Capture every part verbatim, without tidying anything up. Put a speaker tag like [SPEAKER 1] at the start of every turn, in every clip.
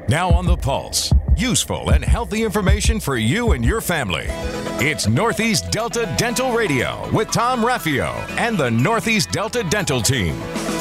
[SPEAKER 1] Now on the Pulse, useful and healthy information for you and your family. It's Northeast Delta Dental Radio with Tom Raffio and the Northeast Delta Dental Team.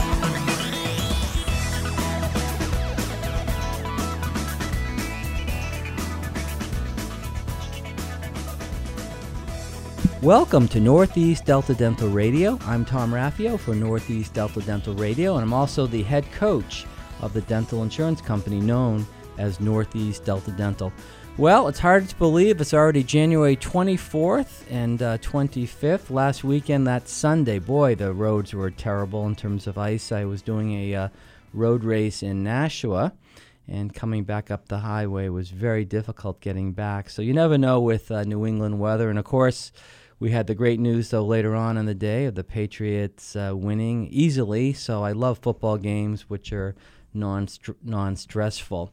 [SPEAKER 2] Welcome to Northeast Delta Dental Radio. I'm Tom Raffio for Northeast Delta Dental Radio, and I'm also the head coach of the dental insurance company known as Northeast Delta Dental. Well, it's hard to believe it's already January twenty-fourth and uh, twenty-fifth. Last weekend, that Sunday, boy, the roads were terrible in terms of ice. I was doing a uh, road race in Nashua, and coming back up the highway was very difficult getting back. So you never know with uh, New England weather. And of course, we had the great news, though, later on in the day of the Patriots uh, winning easily. So I love football games, which are non-str- non-stressful.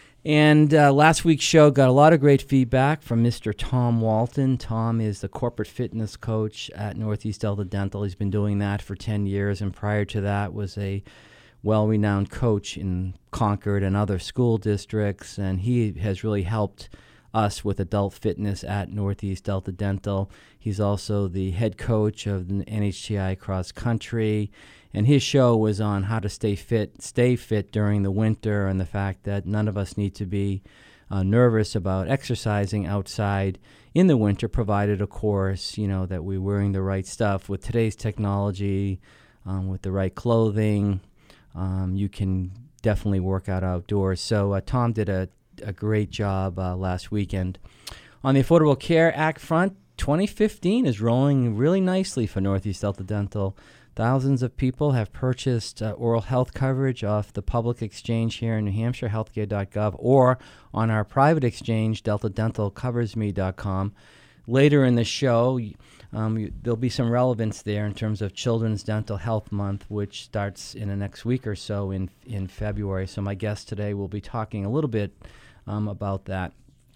[SPEAKER 2] And uh, last week's show got a lot of great feedback from Mister Tom Walton. Tom is the corporate fitness coach at Northeast Delta Dental. He's been doing that for ten years, and prior to that was a well-renowned coach in Concord and other school districts, and he has really helped us with adult fitness at Northeast Delta Dental. He's also the head coach of the N H T I Cross Country, and his show was on how to stay fit, stay fit during the winter, and the fact that none of us need to be uh, nervous about exercising outside in the winter, provided, of course, you know, that we're wearing the right stuff. With today's technology, um, with the right clothing, um, you can definitely work out outdoors. So uh, Tom did a a great job uh, last weekend. On the Affordable Care Act front, twenty fifteen is rolling really nicely for Northeast Delta Dental. Thousands of people have purchased uh, oral health coverage off the public exchange here in New Hampshire, healthcare dot gov, or on our private exchange, delta dental covers me dot com. Later in the show, um, you, there'll be some relevance there in terms of Children's Dental Health Month, which starts in the next week or so in in February. So my guest today will be talking a little bit Um, about that.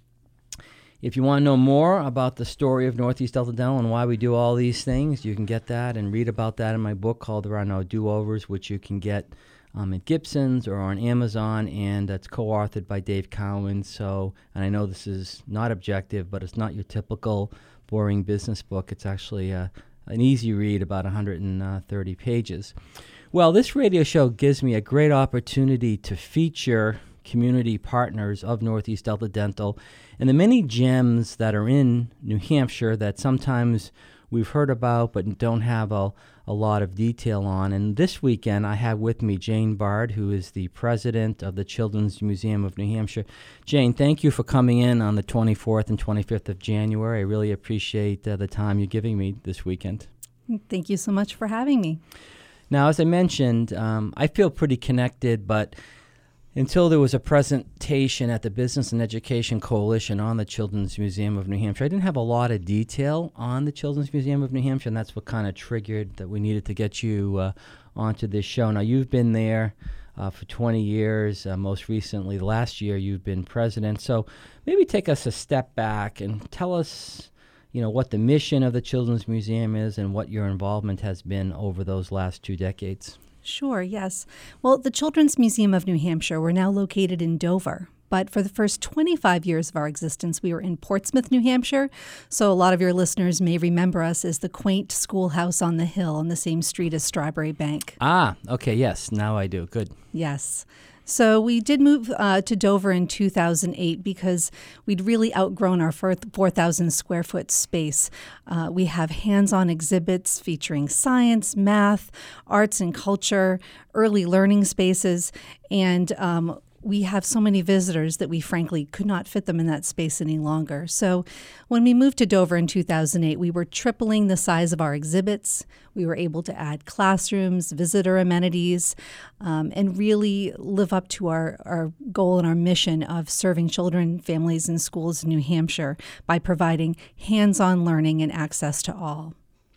[SPEAKER 2] If you want to know more about the story of Northeast Delta Dental and why we do all these things, you can get that and read about that in my book called There Are No Do-Overs, which you can get um, at Gibson's or on Amazon, and it's co-authored by Dave Cowan. So, and I know this is not objective, but it's not your typical boring business book. It's actually a, an easy read, about one hundred thirty pages. Well, this radio show gives me a great opportunity to feature community partners of Northeast Delta Dental and the many gems that are in New Hampshire that sometimes we've heard about but don't have a, a lot of detail on. And this weekend I have with me Jane Bard, who is the president of the Children's Museum of New Hampshire. Jane, thank you for coming in on the twenty-fourth and twenty-fifth of January. I really appreciate uh, the time you're giving me this weekend.
[SPEAKER 3] Thank you so much for having me.
[SPEAKER 2] Now, as I mentioned, um, I feel pretty connected, but until there was a presentation at the Business and Education Coalition on the Children's Museum of New Hampshire, I didn't have a lot of detail on the Children's Museum of New Hampshire, and that's what kind of triggered that we needed to get you uh, onto this show. Now, you've been there uh, for twenty years. Uh, most recently, last year, you've been president. So maybe take us a step back and tell us, you know, what the mission of the Children's Museum is and what your involvement has been over those last two decades.
[SPEAKER 3] Sure, yes. Well, the Children's Museum of New Hampshire, we're now located in Dover. But for the first twenty-five years of our existence, we were in Portsmouth, New Hampshire. So a lot of your listeners may remember us as the quaint schoolhouse on the hill on the same street as Strawberry Bank.
[SPEAKER 2] Ah, okay, yes, now I do. Good.
[SPEAKER 3] Yes. So we did move uh, to Dover in two thousand eight because we'd really outgrown our four thousand square foot space. Uh, we have hands-on exhibits featuring science, math, arts and culture, early learning spaces, and um, we have so many visitors that we frankly could not fit them in that space any longer. So when we moved to Dover in two thousand eight, we were tripling the size of our exhibits. We were able to add classrooms, visitor amenities, um, and really live up to our, our goal and our mission of serving children, families, and schools in New Hampshire by providing hands-on learning and access to all.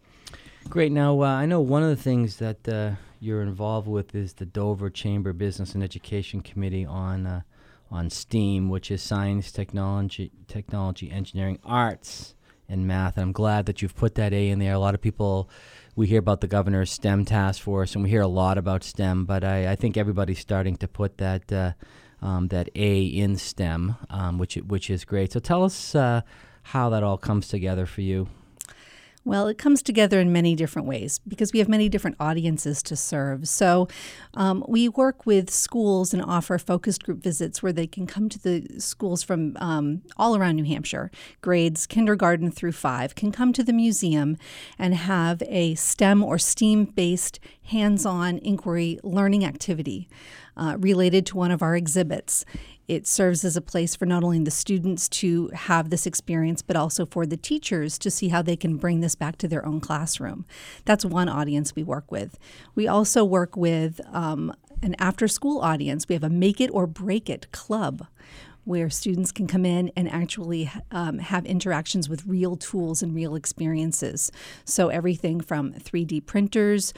[SPEAKER 2] Great. Now, uh, I know one of the things that uh, you're involved with is the Dover Chamber Business and Education Committee on uh, on STEAM, which is science, technology, technology, engineering, arts, and math. And I'm glad that you've put that A in there. A lot of people, we hear about the governor's STEM task force, and we hear a lot about STEM, but I, I think everybody's starting to put that uh, um, that A in STEM, um, which which is great. So tell us uh, how that all comes together for you.
[SPEAKER 3] Well, it comes together in many different ways because we have many different audiences to serve. So um, we work with schools and offer focus group visits where they can come to the schools from um, all around New Hampshire. Grades kindergarten through five can come to the museum and have a STEM or STEAM-based hands-on inquiry learning activity uh, related to one of our exhibits. It serves as a place for not only the students to have this experience, but also for the teachers to see how they can bring this back to their own classroom. That's one audience we work with. We also work with um, an after-school audience. We have a Make It or Break It club where students can come in and actually um, have interactions with real tools and real experiences. So everything from three D printers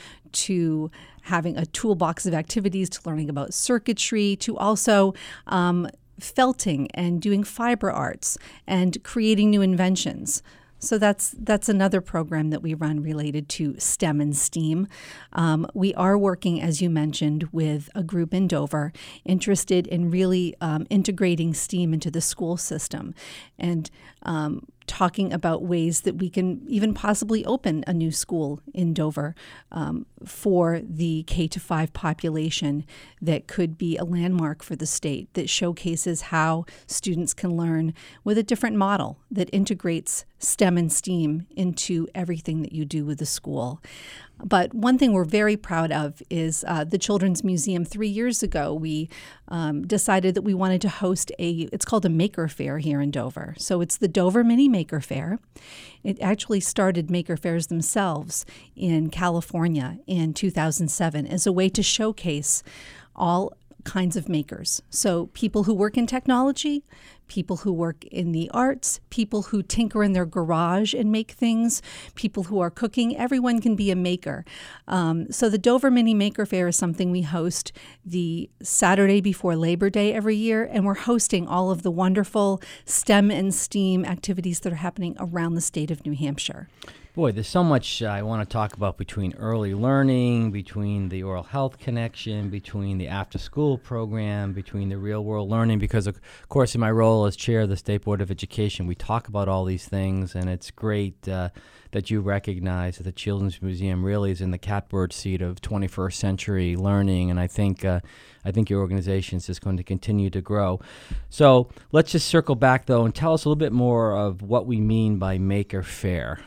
[SPEAKER 3] to having a toolbox of activities to learning about circuitry to also um, felting and doing fiber arts and creating new inventions. So that's that's another program that we run related to STEM and STEAM. Um, we are working, as you mentioned, with a group in Dover interested in really um, integrating STEAM into the school system and um, talking about ways that we can even possibly open a new school in Dover um, for the K to five population that could be a landmark for the state that showcases how students can learn with a different model that integrates STEM and STEAM into everything that you do with the school. But one thing we're very proud of is uh, the Children's Museum. Three years ago, we um, decided that we wanted to host a, it's called a Maker Fair here in Dover. So it's the Dover Mini Maker Fair. It actually started Maker Fairs themselves in California in two thousand seven as a way to showcase all kinds of makers. So people who work in technology, people who work in the arts, people who tinker in their garage and make things, people who are cooking, everyone can be a maker. Um, so the Dover Mini Maker Fair is something we host the Saturday before Labor Day every year, and we're hosting all of the wonderful STEM and STEAM activities that are happening around the state of New Hampshire.
[SPEAKER 2] Boy, there's so much uh, I want to talk about between early learning, between the oral health connection, between the after-school program, between the real-world learning, because, of course, in my role as chair of the State Board of Education, we talk about all these things, and it's great uh, that you recognize that the Children's Museum really is in the catbird seat of twenty-first century learning, and I think uh, I think your organization is just going to continue to grow. So let's just circle back, though, and tell us a little bit more of what we mean by Maker Fair.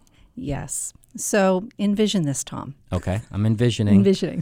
[SPEAKER 3] Yes. So envision this, Tom.
[SPEAKER 2] Okay, I'm envisioning.
[SPEAKER 3] Envisioning.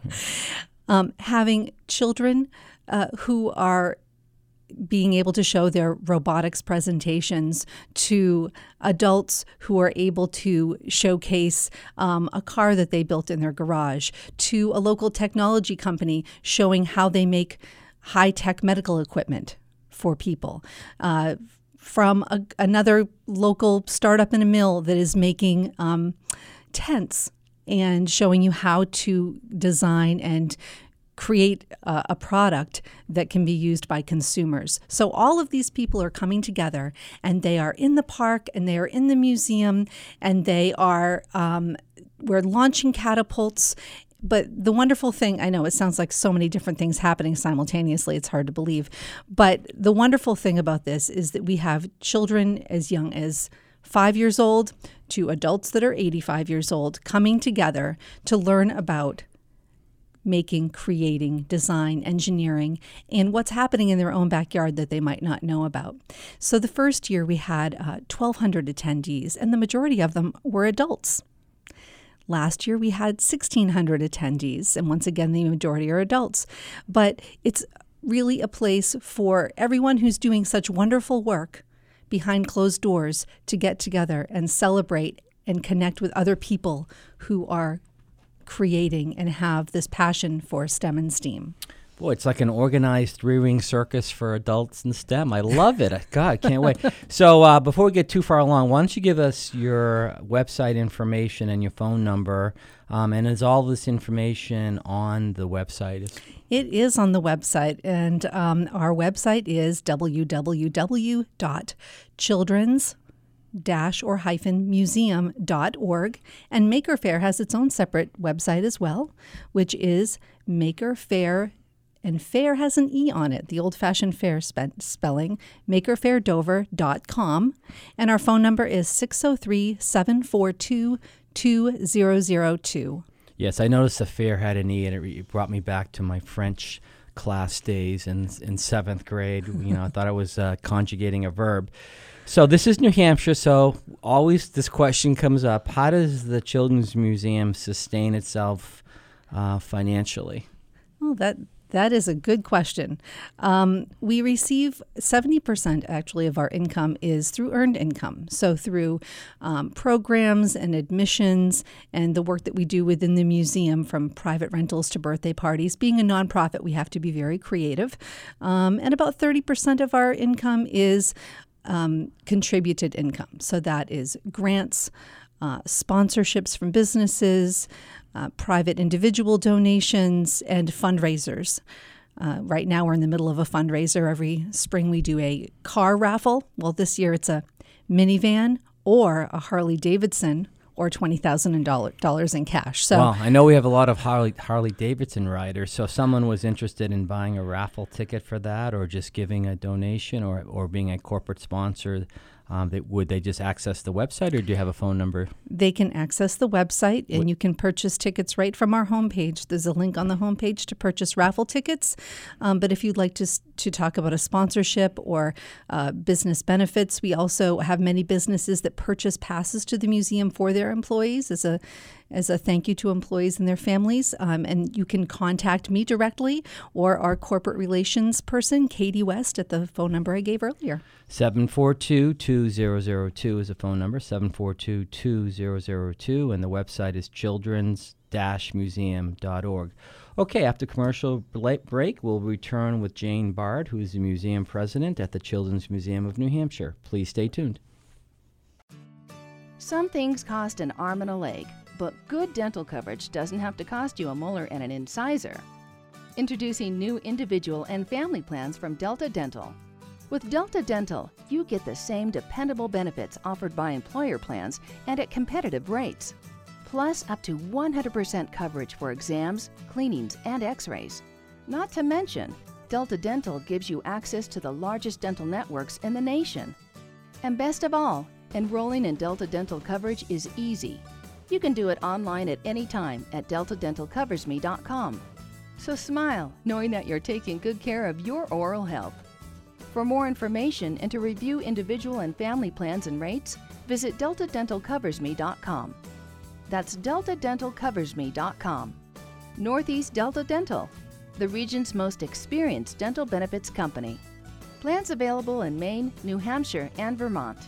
[SPEAKER 3] um, having children uh, who are being able to show their robotics presentations to adults who are able to showcase um, a car that they built in their garage, to a local technology company showing how they make high-tech medical equipment for people. Uh, from a, another local startup in a mill that is making um, tents and showing you how to design and create uh, a product that can be used by consumers. So all of these people are coming together, and they are in the park, and they are in the museum, and they are, um, we're launching catapults. But the wonderful thing, I know it sounds like so many different things happening simultaneously, it's hard to believe. But the wonderful thing about this is that we have children as young as five years old to adults that are eighty-five years old coming together to learn about making, creating, design, engineering, and what's happening in their own backyard that they might not know about. So the first year we had uh, twelve hundred attendees, and the majority of them were adults. Last year, we had sixteen hundred attendees, and once again, the majority are adults. But it's really a place for everyone who's doing such wonderful work behind closed doors to get together and celebrate and connect with other people who are creating and have this passion for STEM and STEAM.
[SPEAKER 2] Boy, it's like an organized three-ring circus for adults in STEM. I love it. God, I can't wait. So uh, before we get too far along, why don't you give us your website information and your phone number? Um, and is all this information on the website?
[SPEAKER 3] It is on the website, and um, our website is w w w dot children's dash or hyphen museum dot org, and Maker Fair has its own separate website as well, which is Maker Fair and fair has an E on it, the old-fashioned fair spe- spelling, maker faire dover dot com. And our phone number is six oh three, seven four two, two zero zero two.
[SPEAKER 2] Yes, I noticed the fair had an E, and it re- brought me back to my French class days in in seventh grade. You know, I thought I was uh, conjugating a verb. So this is New Hampshire, so always this question comes up. How does the Children's Museum sustain itself uh, financially?
[SPEAKER 3] Oh, that that is a good question. Um, we receive seventy percent actually of our income is through earned income. So through um, programs and admissions and the work that we do within the museum, from private rentals to birthday parties. Being a nonprofit, we have to be very creative. Um, and about thirty percent of our income is Um, contributed income. So that is grants, uh, sponsorships from businesses, uh, private individual donations, and fundraisers. Uh, right now we're in the middle of a fundraiser. Every spring we do a car raffle. Well, this year it's a minivan or a Harley Davidson or twenty thousand dollars in cash. So,
[SPEAKER 2] well, I know we have a lot of Harley Harley Davidson riders. So if someone was interested in buying a raffle ticket for that, or just giving a donation, or, or being a corporate sponsor, um, they, would they just access the website, or do you have a phone number?
[SPEAKER 3] They can access the website, and
[SPEAKER 2] What?
[SPEAKER 3] you can purchase tickets right from our homepage. There's a link on the homepage to purchase raffle tickets. Um, but if you'd like to s- to talk about a sponsorship or uh, business benefits, we also have many businesses that purchase passes to the museum for their employees as a as a thank you to employees and their families. Um, and you can contact me directly or our corporate relations person, Katie West, at the phone number I gave earlier.
[SPEAKER 2] seven four two, two zero zero two is a phone number, seven four two, two zero zero two, and the website is children's dash museum dot org. Okay, after commercial bla- break, we'll return with Jane Bard, who is the museum president at the Children's Museum of New Hampshire. Please stay tuned.
[SPEAKER 4] Some things cost an arm and a leg, but good dental coverage doesn't have to cost you a molar and an incisor. Introducing new individual and family plans from Delta Dental. With Delta Dental, you get the same dependable benefits offered by employer plans and at competitive rates. Plus up to one hundred percent coverage for exams, cleanings, and x-rays. Not to mention, Delta Dental gives you access to the largest dental networks in the nation. And best of all, enrolling in Delta Dental coverage is easy. You can do it online at any time at delta dental covers me dot com. So smile, knowing that you're taking good care of your oral health. For more information and to review individual and family plans and rates, visit delta dental covers me dot com. That's delta dental covers me dot com. Northeast Delta Dental, the region's most experienced dental benefits company. Plans available in Maine, New Hampshire, and Vermont.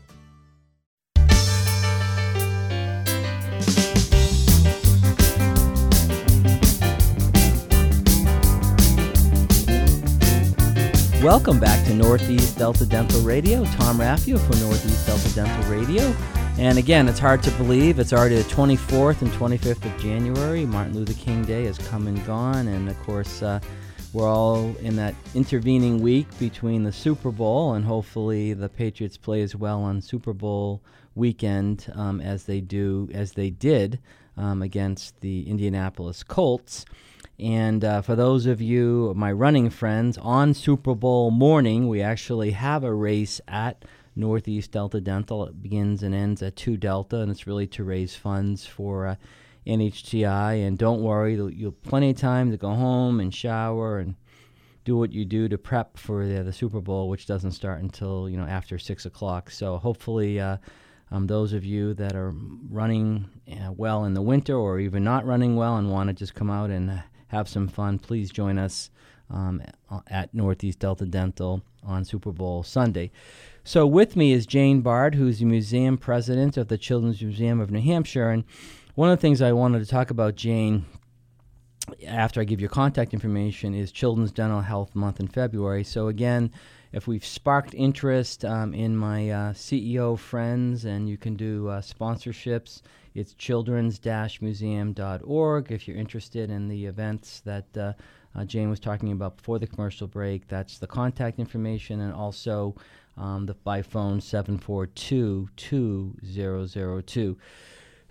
[SPEAKER 2] Welcome back to Northeast Delta Dental Radio. Tom Raffio for Northeast Delta Dental Radio. And again, it's hard to believe it's already the twenty-fourth and twenty-fifth of January. Martin Luther King Day has come and gone. And of course, uh, we're all in that intervening week between the Super Bowl, and hopefully the Patriots play as well on Super Bowl weekend um, as they do, as they did um, against the Indianapolis Colts. And uh, for those of you, my running friends, on Super Bowl morning, we actually have a race at Northeast Delta Dental. It begins and ends at two Delta, and it's really to raise funds for uh, N H T I. And don't worry, you'll, you'll have plenty of time to go home and shower and do what you do to prep for the, the Super Bowl, which doesn't start until, you know, after six o'clock. So hopefully uh, um, those of you that are running uh, well in the winter, or even not running well and want to just come out and uh, have some fun, please join us um, at Northeast Delta Dental on Super Bowl Sunday. So with me is Jane Bard, who's the museum president of the Children's Museum of New Hampshire. And one of the things I wanted to talk about, Jane, after I give you contact information, is Children's Dental Health Month in February. So again, if we've sparked interest um, in my uh, C E O friends, and you can do uh, sponsorships, it's children's dash museum dot org. If you're interested in the events that uh, uh, Jane was talking about before the commercial break, that's the contact information, and also um, the by phone seven four two, two zero zero two.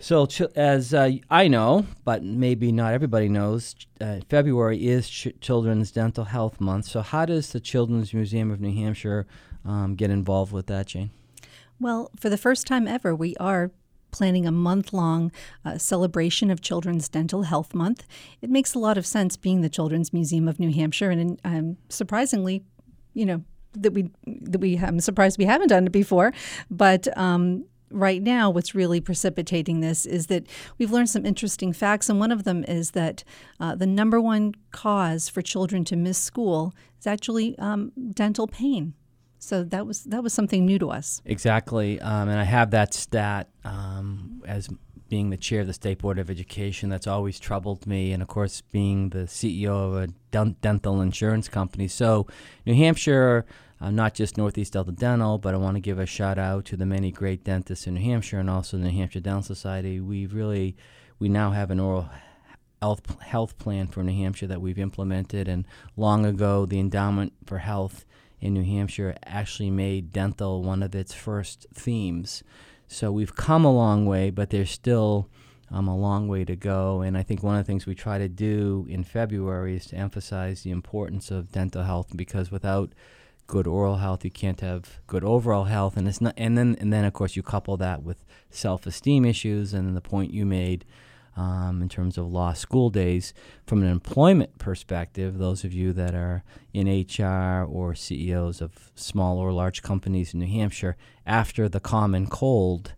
[SPEAKER 2] So ch- as uh, I know, but maybe not everybody knows, uh, February is Ch- Children's Dental Health Month. So how does the Children's Museum of New Hampshire um, get involved with that, Jane?
[SPEAKER 3] Well, for the first time ever, we are planning a month-long uh, celebration of Children's Dental Health Month. It makes a lot of sense being the Children's Museum of New Hampshire, and um, surprisingly, you know, that we that we I'm surprised we haven't done it before, but. Um, Right now, what's really precipitating this is that we've learned some interesting facts, and one of them is that uh, the number one cause for children to miss school is actually um, dental pain. So that was that was something new to us.
[SPEAKER 2] Exactly, um, and I have that stat um, as being the chair of the State Board of Education. That's always troubled me, and of course, being the C E O of a d- dental insurance company. So, New Hampshire. Uh, not just Northeast Delta Dental, but I want to give a shout out to the many great dentists in New Hampshire and also the New Hampshire Dental Society. We've really, we now have an oral health health plan for New Hampshire that we've implemented. And long ago, the Endowment for Health in New Hampshire actually made dental one of its first themes. So we've come a long way, but there's still um, a long way to go. And I think one of the things we try to do in February is to emphasize the importance of dental health, because without good oral health, you can't have good overall health, and it's not. And then, and then, of course, you couple that with self-esteem issues, and the point you made um, in terms of lost school days. From an employment perspective, those of you that are in H R or C E Os of small or large companies in New Hampshire, after the common cold,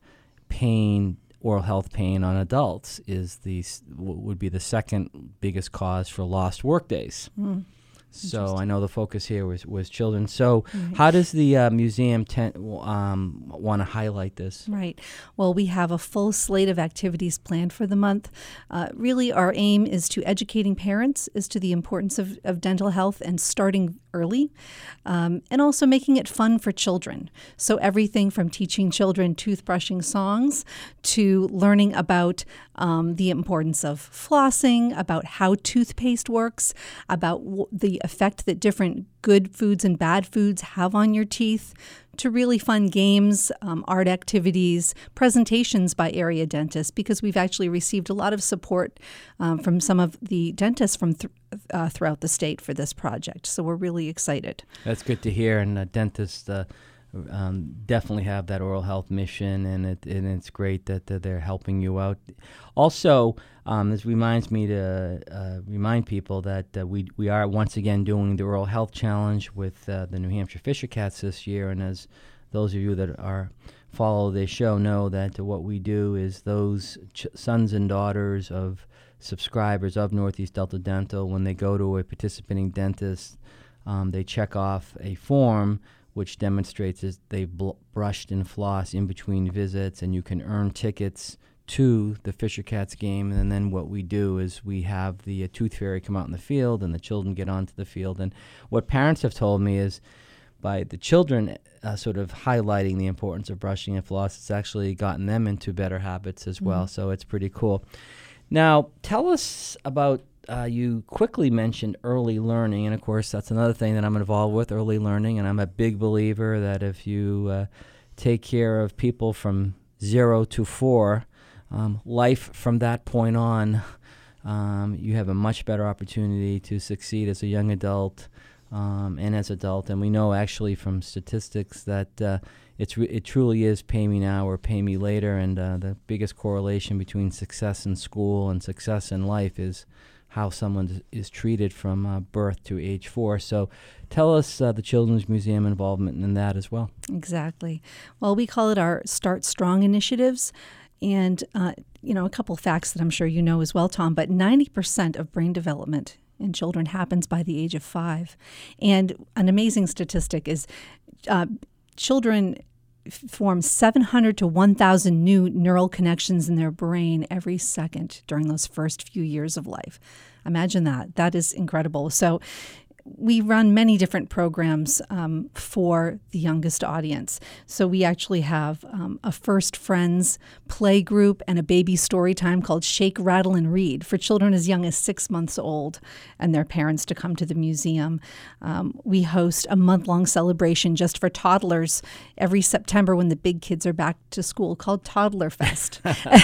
[SPEAKER 2] pain, oral health pain on adults is the would be the second biggest cause for lost work days. Mm. So I know the focus here was, was children. So right. How does the uh, museum ten, um, want to highlight this?
[SPEAKER 3] Right. Well, we have a full slate of activities planned for the month. Uh, really, our aim is to educating parents as to the importance of, of dental health and starting early, um, and also making it fun for children. So everything from teaching children toothbrushing songs to learning about um, the importance of flossing, about how toothpaste works, about w- the effect that different good foods and bad foods have on your teeth, to really fun games, um, art activities, presentations by area dentists, because we've actually received a lot of support um, from some of the dentists from th- uh, throughout the state for this project. So we're really excited.
[SPEAKER 2] That's good to hear, and uh, dentists uh, um, definitely have that oral health mission, and, it, and it's great that uh, they're helping you out. Also, um, this reminds me to uh, remind people that uh, we we are once again doing the Oral Health Challenge with uh, the New Hampshire Fisher Cats this year, and as those of you that are follow this show know that uh, what we do is those ch- sons and daughters of subscribers of Northeast Delta Dental, when they go to a participating dentist, um, they check off a form which demonstrates that they've bl- brushed and flossed in between visits, and you can earn tickets to the Fisher Cats game. And then what we do is we have the uh, Tooth Fairy come out in the field, and the children get onto the field. And what parents have told me is by the children uh, sort of highlighting the importance of brushing and floss, it's actually gotten them into better habits as mm-hmm. well. So it's pretty cool. Now, tell us about, uh, you quickly mentioned early learning, and of course that's another thing that I'm involved with, early learning, and I'm a big believer that if you uh, take care of people from zero to four, um, life from that point on, um, you have a much better opportunity to succeed as a young adult um, and as adult. And we know actually from statistics that uh, it's re- it truly is pay me now or pay me later, and uh, the biggest correlation between success in school and success in life is how someone is treated from uh, birth to age four. So tell us uh, the Children's Museum involvement in that as well.
[SPEAKER 3] Exactly. Well, we call it our Start Strong initiatives. And, uh, you know, a couple facts that I'm sure you know as well, Tom, but ninety percent of brain development in children happens by the age of five. And an amazing statistic is uh, children form seven hundred to one thousand new neural connections in their brain every second during those first few years of life. Imagine that. That is incredible. So we run many different programs um, for the youngest audience. So we actually have um, a First Friends play group and a baby story time called Shake, Rattle, and Read for children as young as six months old and their parents to come to the museum. Um, we host a month-long celebration just for toddlers every September when the big kids are back to school called Toddler Fest.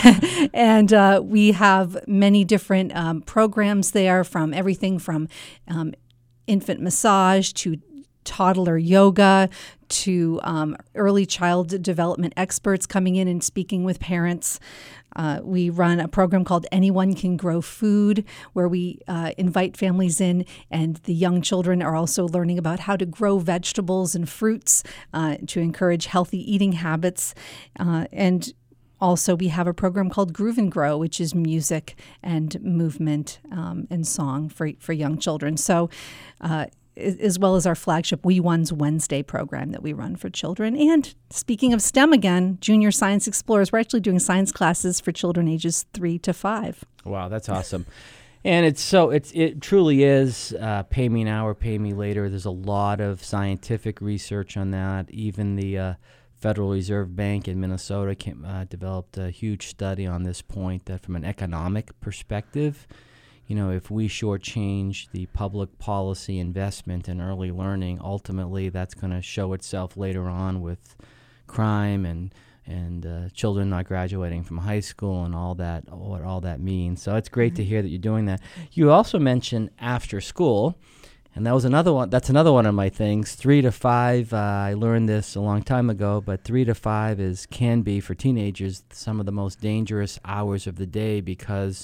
[SPEAKER 3] And uh, we have many different um, programs there, from everything from um, infant massage to toddler yoga to um, early child development experts coming in and speaking with parents. Uh, we run a program called Anyone Can Grow Food, where we uh, invite families in, and the young children are also learning about how to grow vegetables and fruits uh, to encourage healthy eating habits. Uh, and Also, we have a program called Groove and Grow, which is music and movement um, and song for for young children. So, uh, as well as our flagship We Ones Wednesday program that we run for children. And speaking of STEM again, Junior Science Explorers, we're actually doing science classes for children ages three to five.
[SPEAKER 2] Wow, that's awesome. And it's so it's it truly is uh, pay me now or pay me later. There's a lot of scientific research on that. Even the uh, Federal Reserve Bank in Minnesota came, uh, developed a huge study on this point, that from an economic perspective, you know, if we shortchange the public policy investment in early learning, ultimately that's going to show itself later on with crime and and uh, children not graduating from high school and all that, what all that means. So it's great to hear that you're doing that. You also mentioned after school. And that was another one. That's another one of my things. Three to five. Uh, I learned this a long time ago, but three to five is can be for teenagers some of the most dangerous hours of the day, because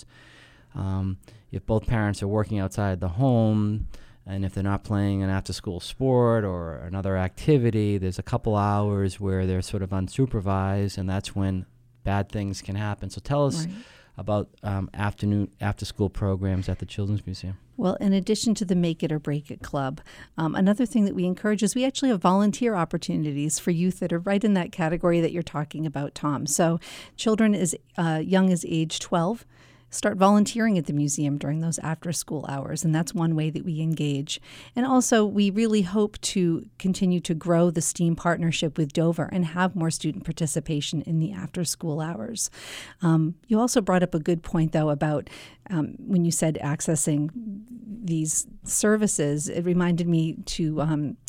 [SPEAKER 2] um, if both parents are working outside the home, and if they're not playing an after-school sport or another activity, there's a couple hours where they're sort of unsupervised, and that's when bad things can happen. So tell us. Right. about um, afternoon after-school programs at the Children's Museum.
[SPEAKER 3] Well, in addition to the Make It or Break It Club, um, another thing that we encourage is we actually have volunteer opportunities for youth that are right in that category that you're talking about, Tom. So children as uh, young as age twelve start volunteering at the museum during those after-school hours, and that's one way that we engage. And also, we really hope to continue to grow the STEAM partnership with Dover and have more student participation in the after-school hours. Um, you also brought up a good point, though, about um, when you said accessing these services. It reminded me to... Um,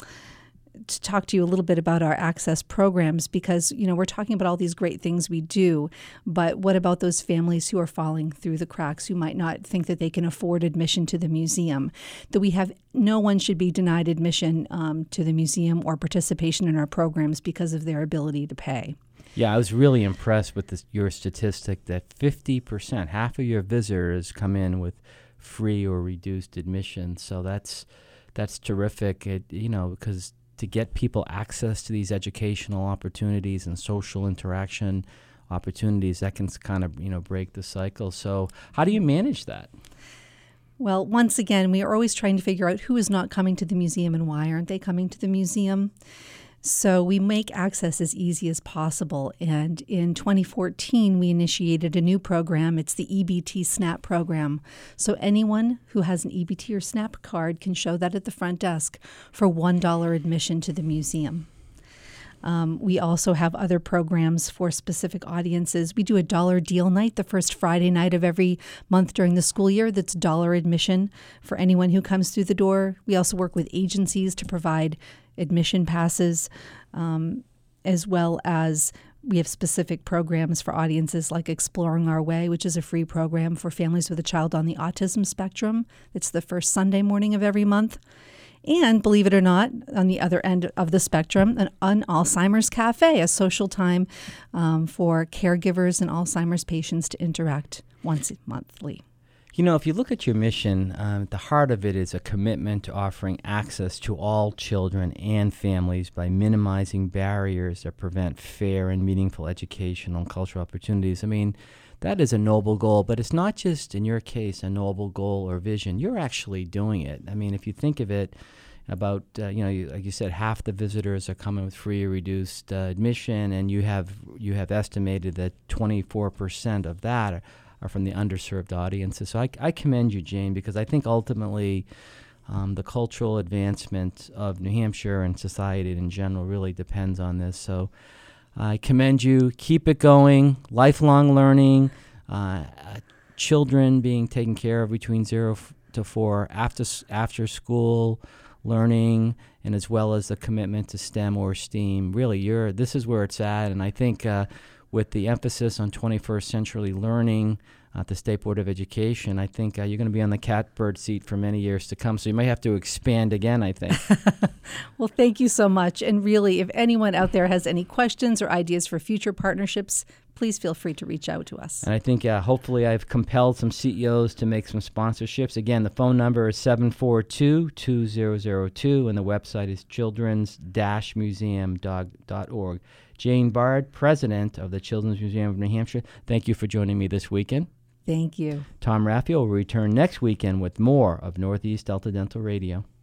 [SPEAKER 3] to talk to you a little bit about our access programs, because, you know, we're talking about all these great things we do, but what about those families who are falling through the cracks, who might not think that they can afford admission to the museum? That we have, no one should be denied admission um, to the museum or participation in our programs because of their ability to pay.
[SPEAKER 2] Yeah, I was really impressed with this, your statistic that fifty percent, half of your visitors come in with free or reduced admission. So that's that's terrific. It, you know, because to get people access to these educational opportunities and social interaction opportunities, that can kind of, you know, break the cycle. So how do you manage that?
[SPEAKER 3] Well, once again, we are always trying to figure out who is not coming to the museum and why aren't they coming to the museum. So we make access as easy as possible. And in twenty fourteen, we initiated a new program. It's the E B T SNAP program. So anyone who has an E B T or SNAP card can show that at the front desk for one dollar admission to the museum. Um, we also have other programs for specific audiences. We do a dollar deal night the first Friday night of every month during the school year. That's dollar admission for anyone who comes through the door. We also work with agencies to provide admission passes, um, as well as we have specific programs for audiences like Exploring Our Way, which is a free program for families with a child on the autism spectrum. It's the first Sunday morning of every month. And believe it or not, on the other end of the spectrum, an, an Alzheimer's Cafe, a social time um, for caregivers and Alzheimer's patients to interact once monthly.
[SPEAKER 2] You know, if you look at your mission, um, at the heart of it is a commitment to offering access to all children and families by minimizing barriers that prevent fair and meaningful educational and cultural opportunities. I mean, that is a noble goal, but it's not just, in your case, a noble goal or vision. You're actually doing it. I mean, if you think of it, about, uh, you know, you, like you said, half the visitors are coming with free or reduced uh, admission, and you have you have estimated that twenty-four percent of that are, are from the underserved audiences. So I, I commend you, Jane, because I think ultimately um, the cultural advancement of New Hampshire and society in general really depends on this. So I commend you. Keep it going. Lifelong learning, uh, children being taken care of between zero f- to four, after s- after school learning, and as well as the commitment to STEM or STEAM. Really, you're this is where it's at, and I think uh, with the emphasis on twenty-first century learning at the State Board of Education, I think uh, you're going to be on the catbird seat for many years to come. So you may have to expand again, I think.
[SPEAKER 3] Well, thank you so much. And really, if anyone out there has any questions or ideas for future partnerships, please feel free to reach out to us.
[SPEAKER 2] And I think uh, hopefully I've compelled some C E Os to make some sponsorships. Again, the phone number is seven four two, two zero zero two, and the website is children's dash museum dot org. Jane Bard, President of the Children's Museum of New Hampshire, thank you for joining me this weekend.
[SPEAKER 3] Thank you.
[SPEAKER 2] Tom Raffio will return next weekend with more of Northeast Delta Dental Radio.